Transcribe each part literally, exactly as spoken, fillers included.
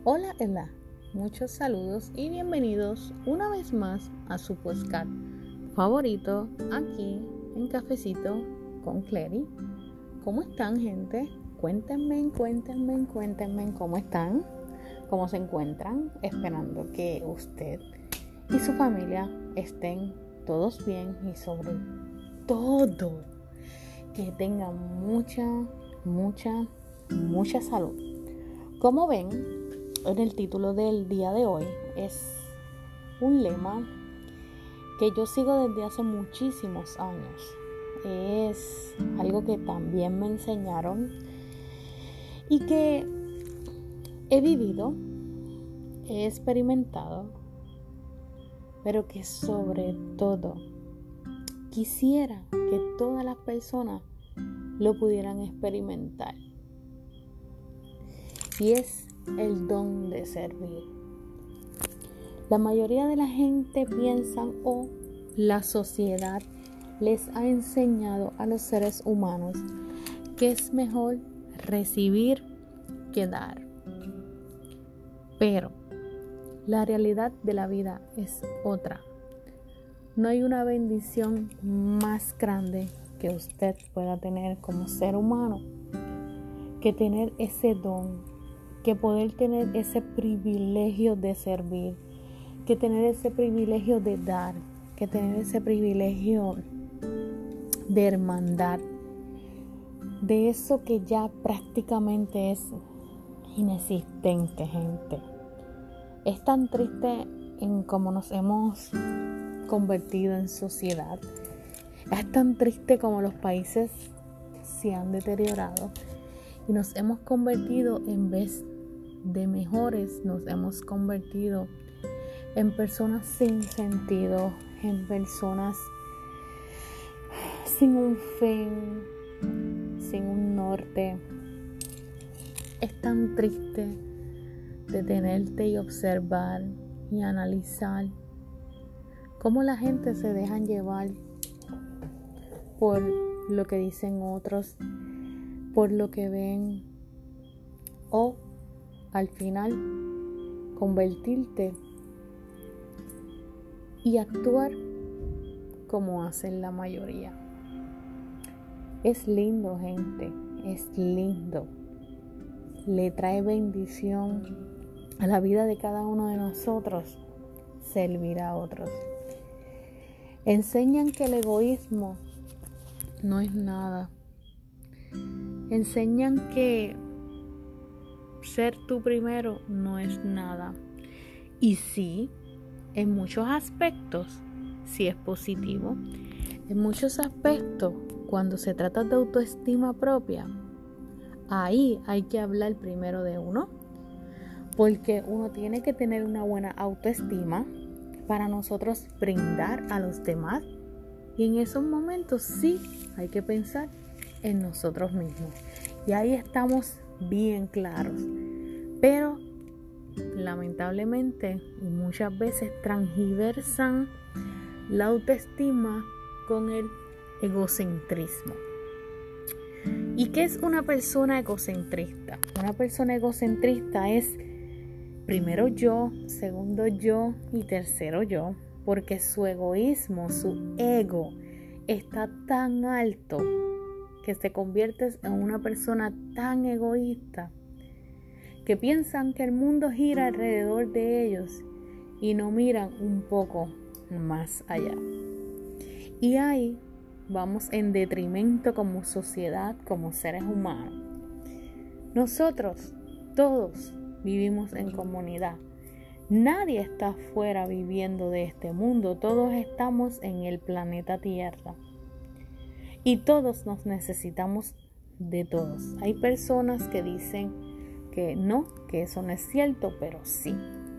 Hola, Ela. Muchos saludos y bienvenidos una vez más a su podcast favorito aquí en Cafecito con Clery. ¿Cómo están, gente? Cuéntenme, cuéntenme, cuéntenme cómo están, cómo se encuentran, esperando que usted y su familia estén todos bien y sobre todo que tengan mucha, mucha, mucha salud. Como ven, en el título del día de hoy es un lema que yo sigo desde hace muchísimos años. Es algo que también me enseñaron y que he vivido, he experimentado, pero que sobre todo quisiera que todas las personas lo pudieran experimentar. Y es el don de servir. La mayoría de la gente piensa o la sociedad les ha enseñado a los seres humanos que es mejor recibir que dar. Pero la realidad de la vida es otra. No hay una bendición más grande que usted pueda tener como ser humano que tener ese don, que poder tener ese privilegio de servir, que tener ese privilegio de dar, que tener ese privilegio de hermandad, de eso que ya prácticamente es inexistente, gente. Es tan triste en cómo nos hemos convertido en sociedad, es tan triste como los países se han deteriorado y nos hemos convertido, en vez de mejores, nos hemos convertido en personas sin sentido, en personas sin un fin, sin un norte. Es tan triste detenerte y observar y analizar cómo la gente se dejan llevar por lo que dicen otros, por lo que ven, o al final convertirte y actuar como hacen la mayoría. Es lindo, gente, es lindo. Le trae bendición a la vida de cada uno de nosotros servir a otros. Enseñan que el egoísmo no es nada. Enseñan que ser tú primero no es nada. Y sí, en muchos aspectos, sí es positivo. En muchos aspectos, cuando se trata de autoestima propia, ahí hay que hablar primero de uno. Porque uno tiene que tener una buena autoestima para nosotros brindar a los demás. Y en esos momentos sí hay que pensar en nosotros mismos. Y ahí estamos bien claros. Pero lamentablemente muchas veces transgiversan la autoestima con el egocentrismo. ¿Y qué es una persona egocentrista? Una persona egocentrista es primero yo, segundo yo y tercero yo, porque su egoísmo, su ego está tan alto que se convierte en una persona tan egoísta que piensan que el mundo gira alrededor de ellos y no miran un poco más allá. Y ahí vamos en detrimento como sociedad, como seres humanos. Nosotros, todos, vivimos en comunidad. Nadie está afuera viviendo de este mundo. Todos estamos en el planeta Tierra. Y todos nos necesitamos de todos. Hay personas que dicen que no, que eso no es cierto, pero sí.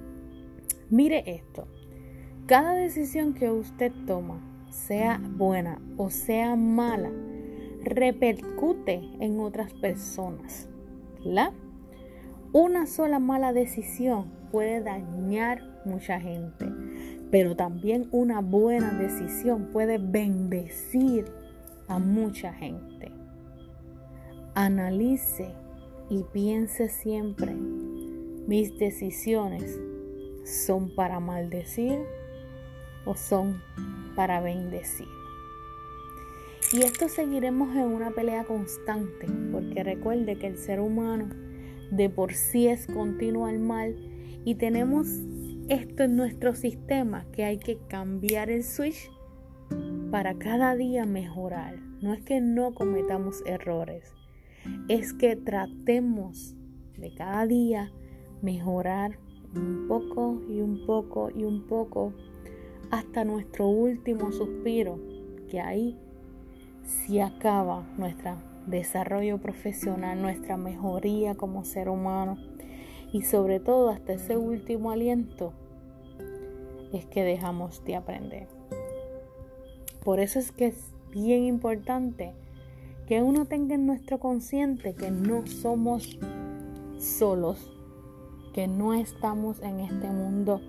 Mire esto. Cada decisión que usted toma, sea buena o sea mala, repercute en otras personas, ¿verdad? Una sola mala decisión puede dañar mucha gente, pero también una buena decisión puede bendecir a mucha gente. Analice y piense siempre mis decisiones son para maldecir o son para bendecir. Y esto seguiremos en una pelea constante, porque recuerde que el ser humano de por sí es continuo al mal y tenemos esto en nuestro sistema que hay que cambiar el switch para cada día mejorar. No es que no cometamos errores, es que tratemos de cada día mejorar un poco y un poco y un poco hasta nuestro último suspiro, que ahí sí acaba nuestro desarrollo profesional, nuestra mejoría como ser humano y sobre todo hasta ese último aliento es que dejamos de aprender. Por eso es que es bien importante que uno tenga en nuestro consciente que no somos solos, que no estamos en este mundo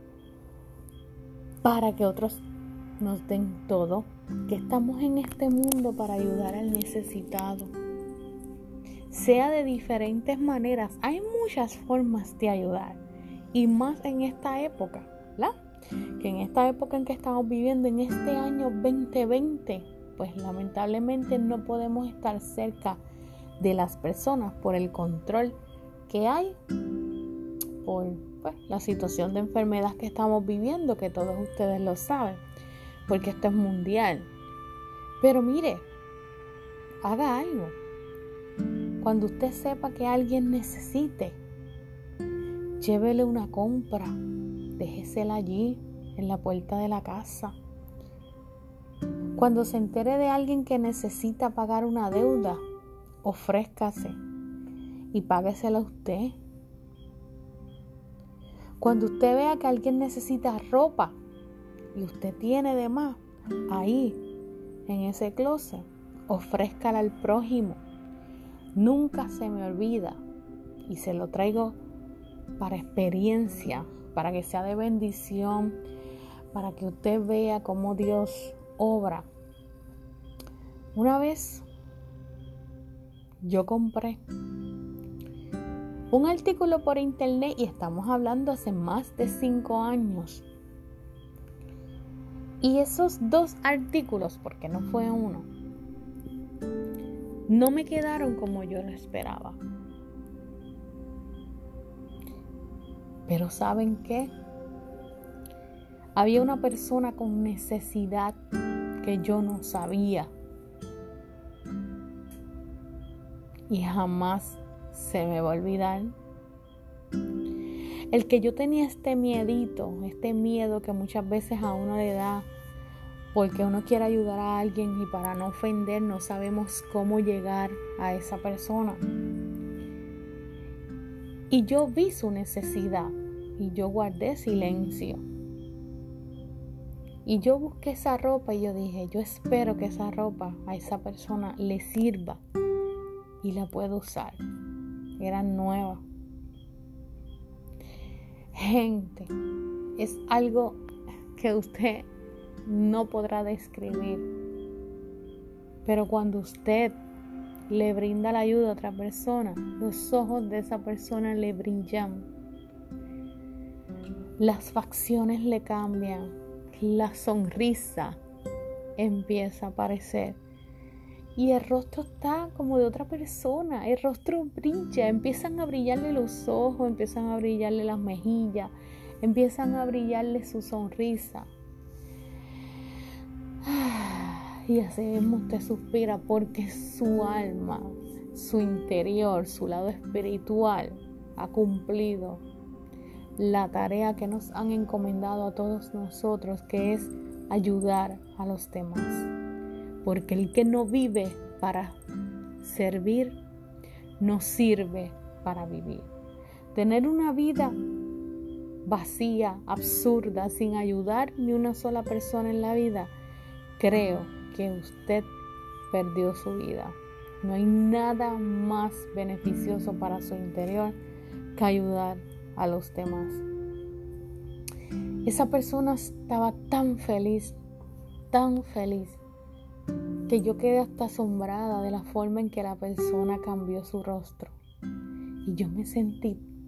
para que otros nos den todo, que estamos en este mundo para ayudar al necesitado, sea de diferentes maneras. Hay muchas formas de ayudar y más en esta época, ¿verdad? Que en esta época en que estamos viviendo, en este año veinte veinte, pues lamentablemente no podemos estar cerca de las personas por el control que hay, por pues, la situación de enfermedad que estamos viviendo, que todos ustedes lo saben, porque esto es mundial. Pero mire, haga algo. Cuando usted sepa que alguien necesite, llévele una compra, déjesela allí en la puerta de la casa. Cuando se entere de alguien que necesita pagar una deuda, ofrézcase y páguesela usted. Cuando usted vea que alguien necesita ropa y usted tiene de más, ahí en ese closet, ofrézcala al prójimo. Nunca se me olvida y se lo traigo para experiencia, para que sea de bendición, para que usted vea cómo Dios obra. Una vez yo compré un artículo por internet y estamos hablando hace más de cinco años. Y esos dos artículos, porque no fue uno, no me quedaron como yo lo esperaba. Pero ¿saben qué? Había una persona con necesidad que yo no sabía. Y jamás se me va a olvidar. El que yo tenía este miedito, este miedo que muchas veces a uno le da porque uno quiere ayudar a alguien y para no ofender no sabemos cómo llegar a esa persona. Y yo vi su necesidad y yo guardé silencio. Y yo busqué esa ropa y yo dije, yo espero que esa ropa a esa persona le sirva y la pueda usar. Era nueva. Gente, es algo que usted no podrá describir. Pero cuando usted le brinda la ayuda a otra persona, los ojos de esa persona le brillan. Las facciones le cambian. La sonrisa empieza a aparecer. Y el rostro está como de otra persona. El rostro brilla. Empiezan a brillarle los ojos, empiezan a brillarle las mejillas, empiezan a brillarle su sonrisa. Y así mismo usted suspira porque su alma, su interior, su lado espiritual ha cumplido la tarea que nos han encomendado a todos nosotros, que es ayudar a los demás. Porque el que no vive para servir, no sirve para vivir. Tener una vida vacía, absurda, sin ayudar ni una sola persona en la vida, creo que usted perdió su vida. No hay nada más beneficioso para su interior que ayudar a los demás. Esa persona estaba tan feliz, tan feliz, que yo quedé hasta asombrada de la forma en que la persona cambió su rostro. Y yo me sentí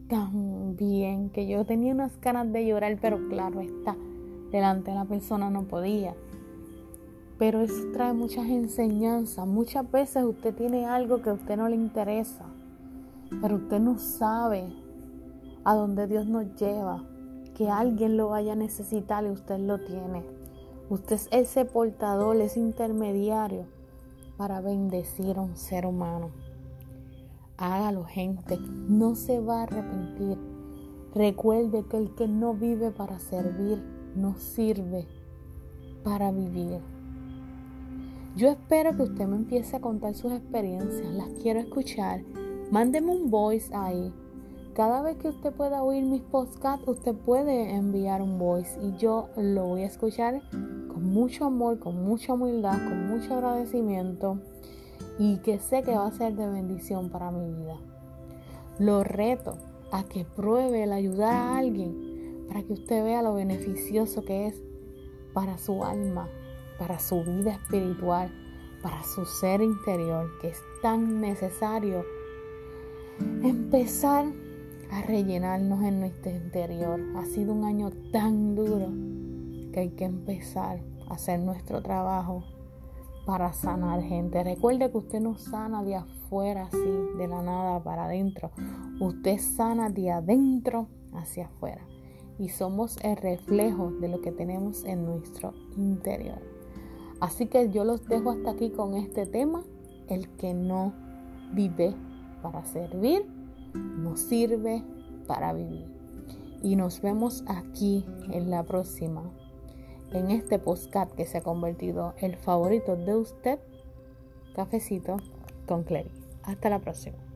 tan bien que yo tenía unas ganas de llorar, pero claro está, delante de la persona no podía. Pero eso trae muchas enseñanzas. Muchas veces usted tiene algo que a usted no le interesa, pero usted no sabe a dónde Dios nos lleva, que alguien lo vaya a necesitar y usted lo tiene. Usted es ese portador, ese intermediario para bendecir a un ser humano. Hágalo, gente, no se va a arrepentir. Recuerde que el que no vive para servir, no sirve para vivir. Yo espero que usted me empiece a contar sus experiencias, las quiero escuchar. Mándeme un voice ahí. Cada vez que usted pueda oír mis podcasts, usted puede enviar un voice y yo lo voy a escuchar con mucho amor, con mucha humildad, con mucho agradecimiento y que sé que va a ser de bendición para mi vida. Lo reto a que pruebe el ayudar a alguien para que usted vea lo beneficioso que es para su alma, para su vida espiritual, para su ser interior, que es tan necesario empezar a rellenarnos en nuestro interior. Ha sido un año tan duro que hay que empezar a hacer nuestro trabajo para sanar, gente. Recuerde que usted no sana de afuera así, de la nada para adentro. Usted sana de adentro hacia afuera. Y somos el reflejo de lo que tenemos en nuestro interior. Así que yo los dejo hasta aquí con este tema. El que no vive para servir, no sirve para vivir. Y nos vemos aquí en la próxima, en este podcast que se ha convertido el favorito de usted, Cafecito con Clery. Hasta la próxima.